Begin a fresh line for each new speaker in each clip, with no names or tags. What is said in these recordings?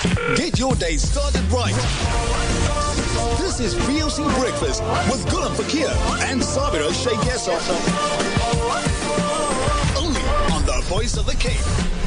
Get your day started right. This is VOC Breakfast with Gulam Fakir and Sabira Sheikh Yasser. Only on the Voice of the Cape.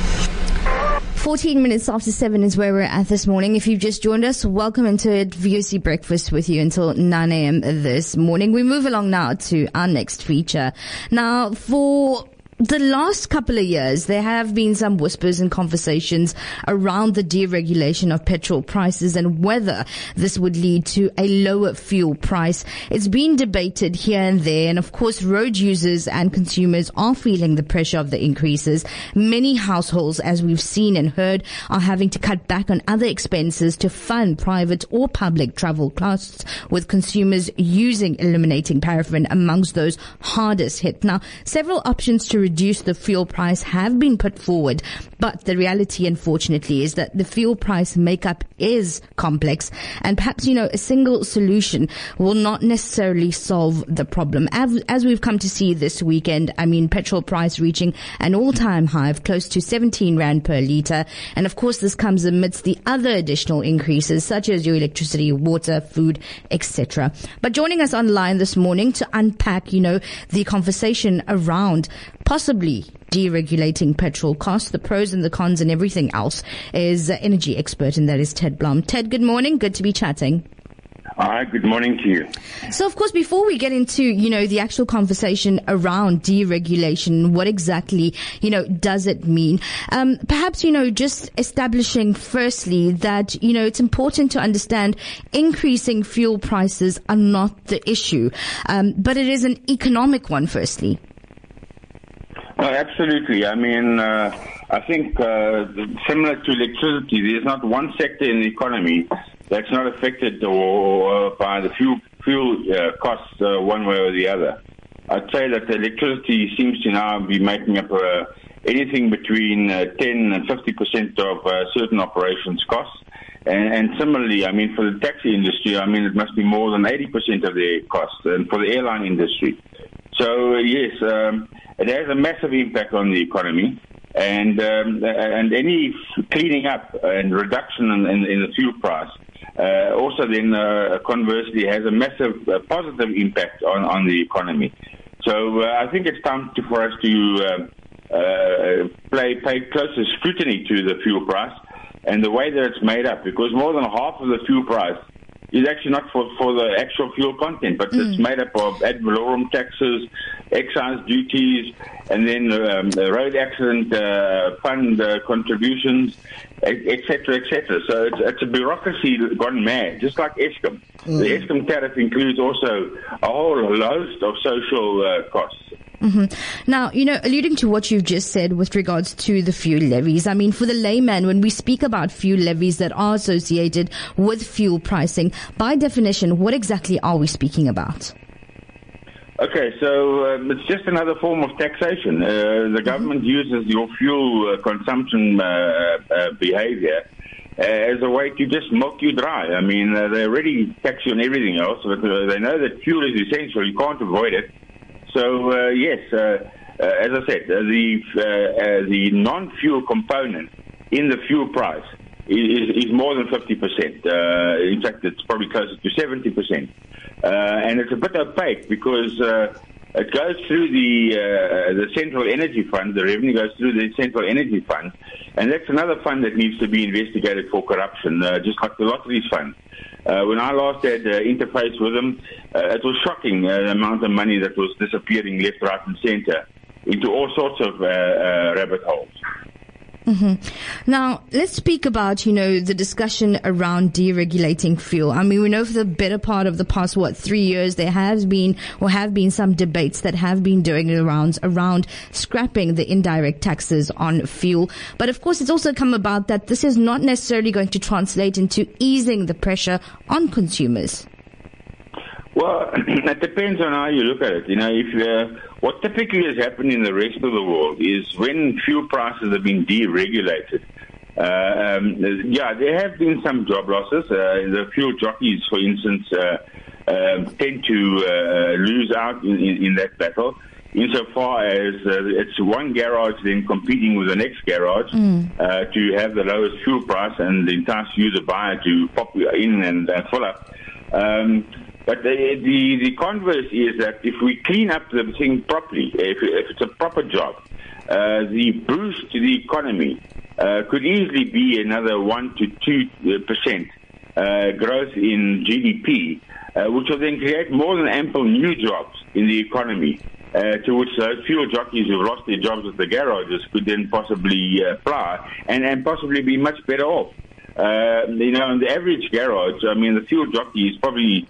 14 minutes after 7 is where we're at this morning. If you've just joined us, welcome into VOC Breakfast with you until 9 a.m. this morning. We move along now to our next feature. Now, for the last couple of years, there have been some whispers and conversations around the deregulation of petrol prices and whether this would lead to a lower fuel price. It's been debated here and there, and of course, road users and consumers are feeling the pressure of the increases. Many households, as we've seen and heard, are having to cut back on other expenses to fund private or public travel costs, with consumers eliminating paraffin amongst those hardest hit. Now, several options to reduce the fuel price have been put forward, but the reality, unfortunately, is that the fuel price makeup is complex, and perhaps, a single solution will not necessarily solve the problem. As we've come to see this weekend, petrol price reaching an all-time high of close to 17 Rand per litre, and of course this comes amidst the other additional increases such as your electricity, water, food, etc. But joining us online this morning to unpack, the conversation around possibly deregulating petrol costs, the pros and the cons and everything else, is energy expert, and that is Ted Blom. Ted, good morning. Good to be chatting.
Hi, good morning to you.
So, of course, before we get into, the actual conversation around deregulation, what exactly, does it mean? Perhaps, just establishing firstly that, it's important to understand increasing fuel prices are not the issue, but it is an economic one firstly.
Absolutely. I think similar to electricity, there's not one sector in the economy that's not affected or by the fuel costs one way or the other. I'd say that the electricity seems to now be making up anything between 10 and 50% of certain operations costs. And similarly, for the taxi industry, it must be more than 80% of their costs, and for the airline industry. So, yes, it has a massive impact on the economy, and any cleaning up and reduction in the fuel price also then conversely has a massive positive impact on the economy. So I think it's time for us to pay closer scrutiny to the fuel price and the way that it's made up, because more than half of the fuel price is actually not for the actual fuel content, but it's made up of ad valorem taxes, excise duties, and then road accident fund contributions, etc., etc. So it's a bureaucracy gone mad, just like Eskom. The Eskom tariff includes also a whole host of social costs.
Now, alluding to what you've just said with regards to the fuel levies, for the layman, when we speak about fuel levies that are associated with fuel pricing, by definition, what exactly are we speaking about?
Okay, so it's just another form of taxation. The government uses your fuel consumption behavior as a way to just milk you dry. They already tax you on everything else, but they know that fuel is essential. You can't avoid it. So, yes, as I said, the non-fuel component in the fuel price is more than 50%. In fact, it's probably closer to 70%. And it's a bit opaque because it goes through the Central Energy Fund. The revenue goes through the Central Energy Fund. And that's another fund that needs to be investigated for corruption, just like the lotteries fund. When I last had interface with them, it was shocking the amount of money that was disappearing left, right, and center into all sorts of rabbit holes.
Now, let's speak about, the discussion around deregulating fuel. We know for the better part of the past, 3 years, there have been some debates that have been doing the rounds around scrapping the indirect taxes on fuel. But of course, it's also come about that this is not necessarily going to translate into easing the pressure on consumers.
Well, it depends on how you look at it. What typically has happened in the rest of the world is when fuel prices have been deregulated, there have been some job losses. The fuel jockeys, for instance, tend to lose out in that battle. insofar as it's one garage then competing with the next garage to have the lowest fuel price and entice you, the buyer, to pop in and fill up. But the converse is that if we clean up the thing properly, if it's a proper job, the boost to the economy could easily be another 1 to 2% growth in GDP, which will then create more than ample new jobs in the economy, to which those fuel jockeys who've lost their jobs at the garages could then possibly apply and possibly be much better off. In the average garage, I mean, the fuel jockey is probably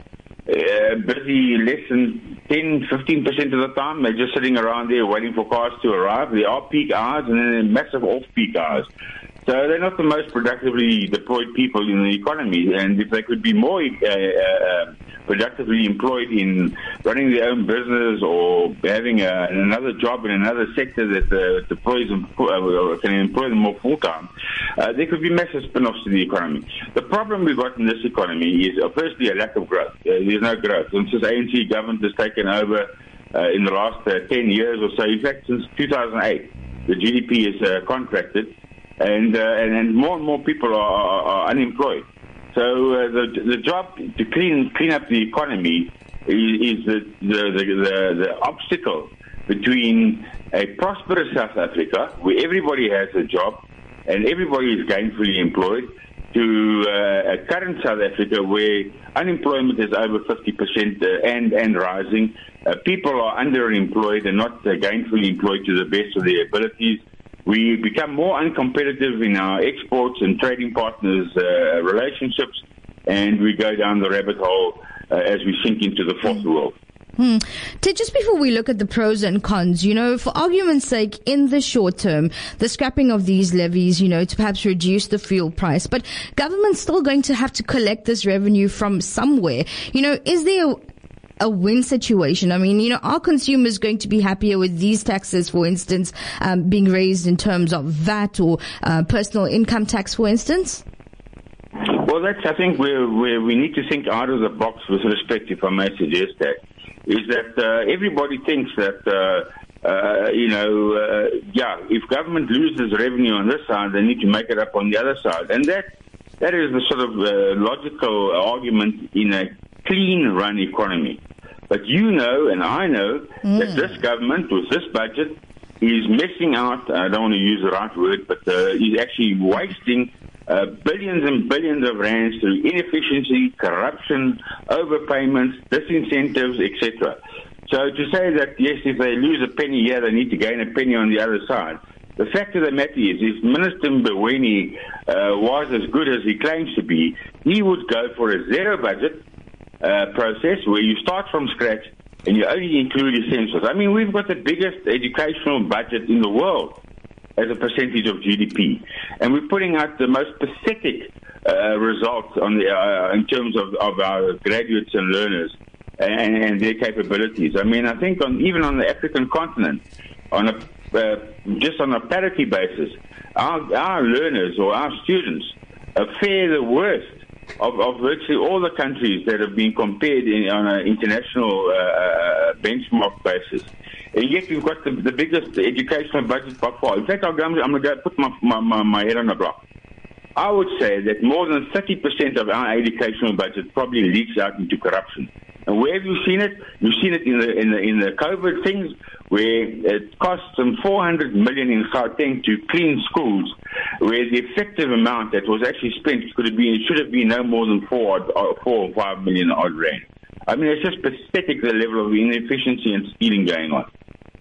busy less than 10-15% of the time. They're just sitting around there waiting for cars to arrive. There are peak hours and then massive off-peak hours. So they're not the most productively deployed people in the economy. And if they could be more productively employed in running their own business or having another job in another sector that deploys them, can employ them more full-time, there could be massive spin-offs to the economy. The problem we've got in this economy is, firstly, a lack of growth. There's no growth. And since ANC government has taken over in the last 10 years or so, in fact, since 2008, the GDP is contracted, and more and more people are unemployed. So the job to clean up the economy is the obstacle between a prosperous South Africa, where everybody has a job and everybody is gainfully employed, to a current South Africa where unemployment is over 50% and rising. People are underemployed and not gainfully employed to the best of their abilities. We become more uncompetitive in our exports and trading partners' relationships, and we go down the rabbit hole as we sink into the fourth world.
Ted, just before we look at the pros and cons, for argument's sake, in the short term, the scrapping of these levies, to perhaps reduce the fuel price, but government's still going to have to collect this revenue from somewhere. Is there a win situation? I mean, are consumers going to be happier with these taxes, for instance, being raised in terms of VAT or personal income tax, for instance?
Well, that's, I think, where we need to think out of the box with respect, if I may suggest that, is that everybody thinks that, if government loses revenue on this side, they need to make it up on the other side. And that is the sort of logical argument in a clean-run economy. But and I know that this government, with this budget, is messing out, I don't want to use the right word, but is actually wasting billions and billions of rands through inefficiency, corruption, overpayments, disincentives, etc. So to say that, yes, if they lose a penny here, they need to gain a penny on the other side. The fact of the matter is, if Minister Mboweni was as good as he claims to be, he would go for a zero budget process where you start from scratch and you only include essentials. I mean, we've got the biggest educational budget in the world as a percentage of GDP, and we're putting out the most pathetic results on in terms of our graduates and learners and their capabilities. I mean, I think even on the African continent, just on a parity basis, our learners or our students fare the worst of virtually all the countries that have been compared on an international benchmark basis. And yet we've got the biggest educational budget by far. In fact, I'm going to go put my head on the block. I would say that more than 30% of our educational budget probably leaks out into corruption. And where have you seen it? You've seen it in the COVID things, where it costs them 400 million in Gauteng to clean schools, where the effective amount that was actually spent should have been no more than 4 or 5 million odd rand. I mean, it's just pathetic, the level of inefficiency and stealing going on.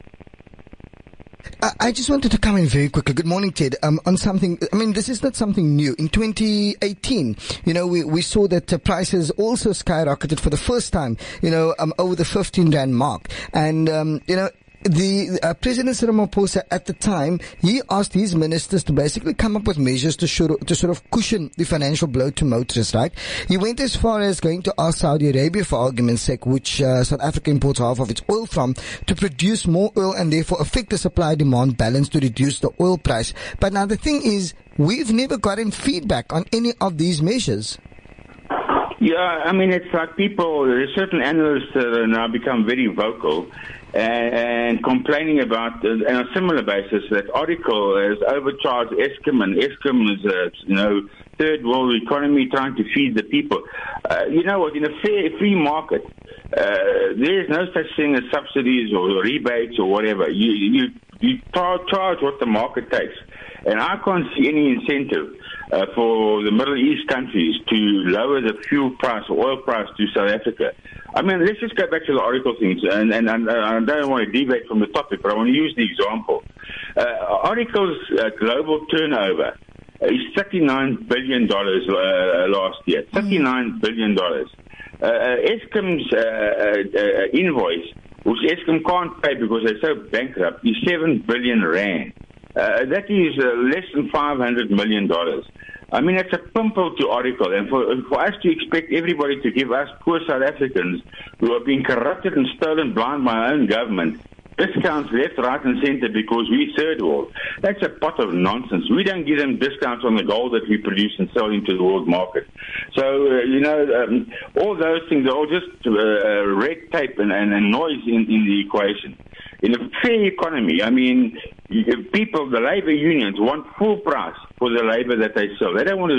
I just wanted to come in very quickly. Good morning, Ted. On something, I mean, this is not something new. In 2018, we saw that prices also skyrocketed for the first time, over the 15 rand mark. And, the President Ramaphosa at the time, he asked his ministers to basically come up with measures to sort of cushion the financial blow to motorists, right? He went as far as going to ask Saudi Arabia, for argument's sake, which South Africa imports half of its oil from, to produce more oil and therefore affect the supply-demand balance to reduce the oil price. But now the thing is, we've never gotten feedback on any of these measures. Yeah,
I mean, it's like there's certain analysts that have now become very vocal, and complaining about, on a similar basis, that Oracle has overcharged Eskom, and Eskom is a third world economy trying to feed the people. You know what? In a free market, there is no such thing as subsidies or rebates or whatever. You charge what the market takes. And I can't see any incentive for the Middle East countries to lower the fuel price or oil price to South Africa. I mean, let's just go back to the Oracle things. And I don't want to deviate from the topic, but I want to use the example. Oracle's global turnover is $39 billion last year. $39 billion. Eskom's invoice, which Eskom can't pay because they're so bankrupt, is 7 billion rand. That is less than $500 million. I mean, that's a pimple to Oracle. And for us to expect everybody to give us poor South Africans who are being corrupted and stolen blind by our own government discounts left, right, and center because we third world. That's a pot of nonsense. We don't give them discounts on the gold that we produce and sell into the world market. So, all those things are all just red tape and noise in the equation. In a fair economy, I mean, people, the labor unions want full price for the labor that they sell. They don't want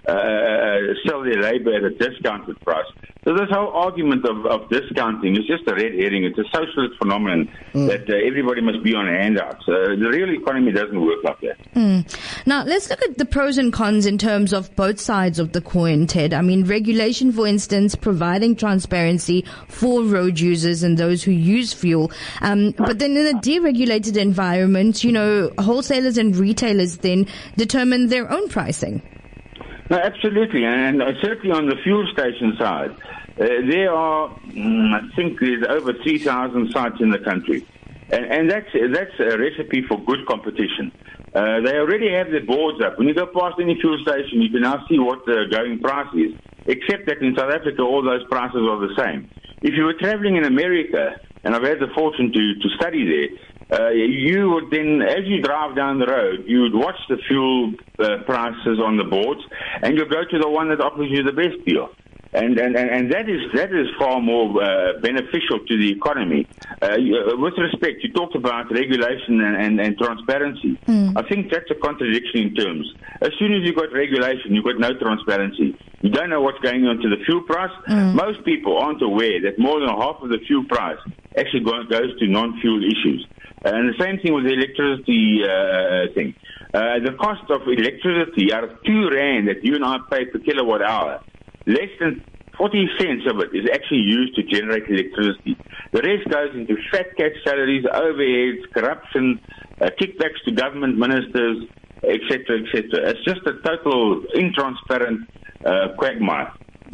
to sell their labor at a discounted price. So this whole argument of discounting is just a red herring. It's a socialist phenomenon that everybody must be on handouts. The real economy doesn't work like that.
Now, let's look at the pros and cons in terms of both sides of the coin, Ted. I mean, regulation, for instance, providing transparency for road users and those who use fuel. But then in a deregulated environment, wholesalers and retailers then determine their own pricing.
No, absolutely, and certainly on the fuel station side, there are, I think there's over 3,000 sites in the country, and that's a recipe for good competition. They already have their boards up. When you go past any fuel station, you can now see what the going price is, except that in South Africa, all those prices are the same. If you were traveling in America, and I've had the fortune to study there, you would then, as you drive down the road, you would watch the fuel prices on the boards, and you'll go to the one that offers you the best deal. And that is far more beneficial to the economy. With respect, you talked about regulation and transparency. I think that's a contradiction in terms. As soon as you've got regulation, you've got no transparency. You don't know what's going on to the fuel price. Most people aren't aware that more than half of the fuel price actually goes to non-fuel issues. And the same thing with the electricity thing. The cost of electricity out of 2 rand that you and I pay per kilowatt hour, less than 40 cents of it is actually used to generate electricity. The rest goes into fat cat salaries, overheads, corruption, kickbacks to government ministers, etc., etc. It's just a total intransparent quagmire.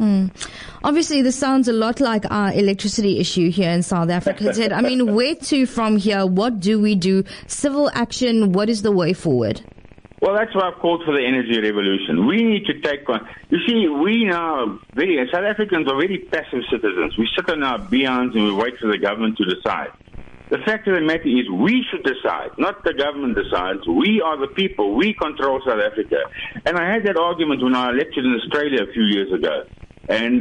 Obviously, this sounds a lot like our electricity issue here in South Africa. Ted, I mean, where to from here? What do we do? Civil action, what is the way forward?
Well, that's why I've called for the energy revolution. We need to take on. You see, we now, South Africans are very passive citizens. We sit on our behinds and we wait for the government to decide. The fact of the matter is we should decide, not the government decides. We are the people. We control South Africa. And I had that argument when I lectured in Australia a few years ago. And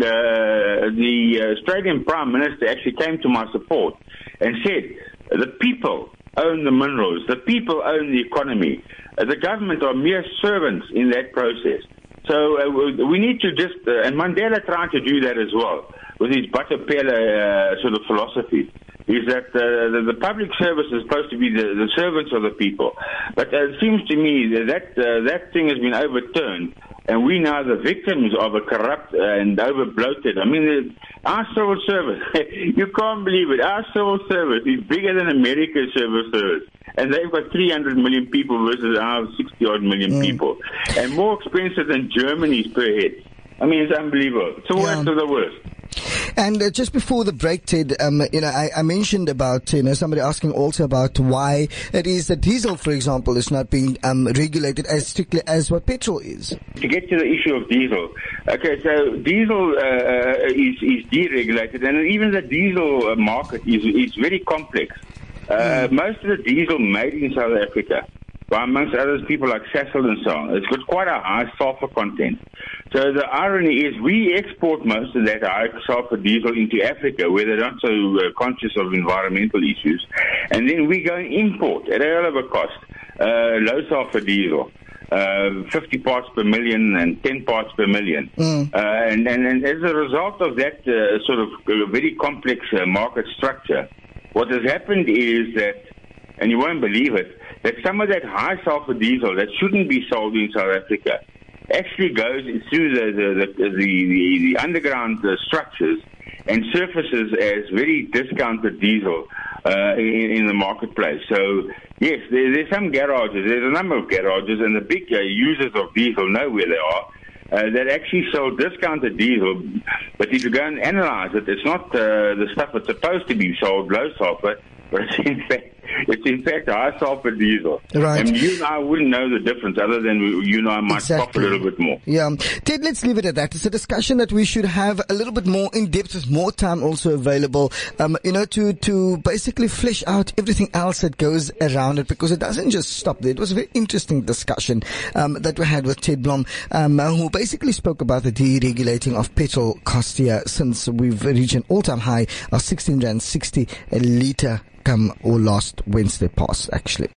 the Australian Prime Minister actually came to my support and said, the people own the minerals, the people own the economy. The government are mere servants in that process. So we need to just, and Mandela tried to do that as well, with his Butterpella sort of philosophy, is that the public service is supposed to be the servants of the people. But it seems to me that thing has been overturned, and we now the victims of a corrupt and over-bloated. I mean, our civil service, you can't believe it, our civil service is bigger than America's civil service. And they've got 300 million people versus our 60-odd million people. And more expensive than Germany's per head. I mean, it's unbelievable. It's the worst of the worst.
And just before the break, Ted, I mentioned about, somebody asking also about why it is that diesel, for example, is not being regulated as strictly as what petrol is.
To get to the issue of diesel, okay, so diesel is deregulated, and even the diesel market is very complex. Most of the diesel made in South Africa by, amongst others, people like Sasol and so on. It's got quite a high sulfur content. So the irony is we export most of that high sulfur diesel into Africa, where they're not so conscious of environmental issues. And then we go and import at a hell of a cost low sulfur diesel. 50 parts per million and 10 parts per million. And as a result of that sort of very complex market structure, what has happened is that, and you won't believe it, that some of that high sulfur diesel that shouldn't be sold in South Africa actually goes through the underground structures and surfaces as very discounted diesel in the marketplace. So, yes, there's some garages, there's a number of garages, and the big users of diesel know where they are, that actually sell discounted diesel. But if you go and analyze it, it's not the stuff that's supposed to be sold, low sulfur, but it's in fact high sulfur diesel.
Right.
And you and I wouldn't know the difference, other than you and I might cough a little bit more.
Yeah. Ted, let's leave it at that. It's a discussion that we should have a little bit more in depth, with more time also available, to basically flesh out everything else that goes around it, because it doesn't just stop there. It was a very interesting discussion that we had with Ted Blom, who basically spoke about the deregulating of petrol cost here, since we've reached an all-time high of 16.60 Rand a litre come or last Wednesday past, actually.